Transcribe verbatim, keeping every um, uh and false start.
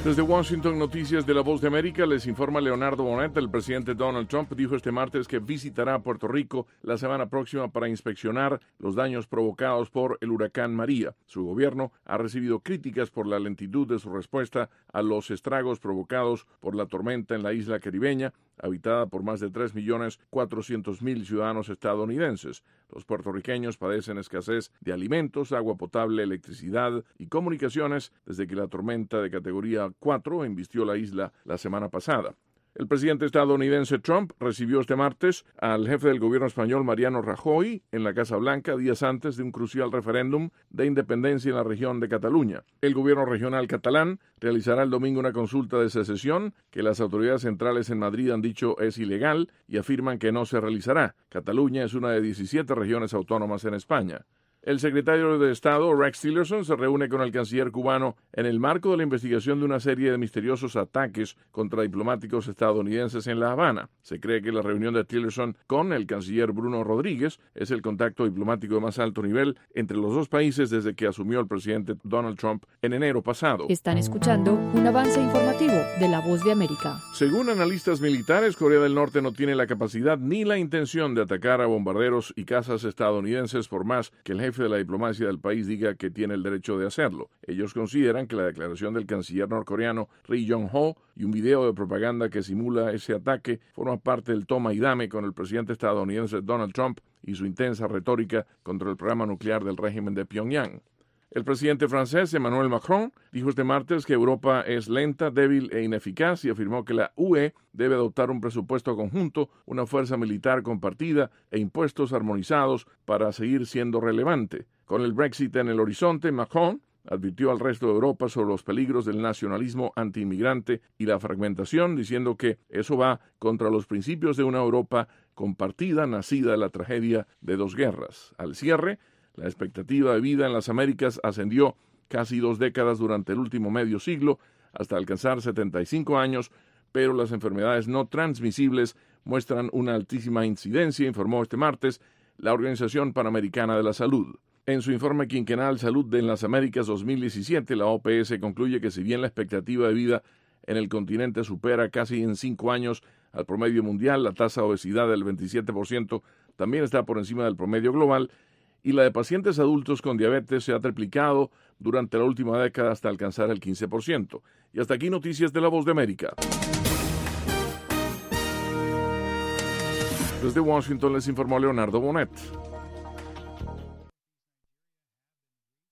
Desde Washington, Noticias de la Voz de América, les informa Leonardo Bonet. El presidente Donald Trump dijo este martes que visitará Puerto Rico la semana próxima para inspeccionar los daños provocados por el huracán María. Su gobierno ha recibido críticas por la lentitud de su respuesta a los estragos provocados por la tormenta en la isla caribeña, habitada por más de tres millones cuatrocientos mil ciudadanos estadounidenses. Los puertorriqueños padecen escasez de alimentos, agua potable, electricidad y comunicaciones desde que la tormenta de categoría cuatro embistió la isla la semana pasada. El presidente estadounidense Trump recibió este martes al jefe del gobierno español Mariano Rajoy en la Casa Blanca días antes de un crucial referéndum de independencia en la región de Cataluña. El gobierno regional catalán realizará el domingo una consulta de secesión que las autoridades centrales en Madrid han dicho es ilegal y afirman que no se realizará. Cataluña es una de diecisiete regiones autónomas en España. El secretario de Estado, Rex Tillerson, se reúne con el canciller cubano en el marco de la investigación de una serie de misteriosos ataques contra diplomáticos estadounidenses en La Habana. Se cree que la reunión de Tillerson con el canciller Bruno Rodríguez es el contacto diplomático de más alto nivel entre los dos países desde que asumió el presidente Donald Trump en enero pasado. Están escuchando un avance informativo de La Voz de América. Según analistas militares, Corea del Norte no tiene la capacidad ni la intención de atacar a bombarderos y cazas estadounidenses por más que el jefe de la diplomacia del país diga que tiene el derecho de hacerlo. Ellos consideran que la declaración del canciller norcoreano Ri Yong-ho y un video de propaganda que simula ese ataque forma parte del toma y dame con el presidente estadounidense Donald Trump y su intensa retórica contra el programa nuclear del régimen de Pyongyang. El presidente francés Emmanuel Macron dijo este martes que Europa es lenta, débil e ineficaz y afirmó que la U E debe adoptar un presupuesto conjunto, una fuerza militar compartida e impuestos armonizados para seguir siendo relevante. Con el Brexit en el horizonte, Macron advirtió al resto de Europa sobre los peligros del nacionalismo antiinmigrante y la fragmentación, diciendo que eso va contra los principios de una Europa compartida, nacida de la tragedia de dos guerras. Al cierre, la expectativa de vida en las Américas ascendió casi dos décadas durante el último medio siglo, hasta alcanzar setenta y cinco años, pero las enfermedades no transmisibles muestran una altísima incidencia, informó este martes la Organización Panamericana de la Salud. En su informe quinquenal Salud en las Américas dos mil diecisiete, la O P S concluye que si bien la expectativa de vida en el continente supera casi en cinco años al promedio mundial, la tasa de obesidad del veintisiete por ciento también está por encima del promedio global, y la de pacientes adultos con diabetes se ha triplicado durante la última década hasta alcanzar el quince por ciento. Y hasta aquí Noticias de la Voz de América. Desde Washington les informó Leonardo Bonet.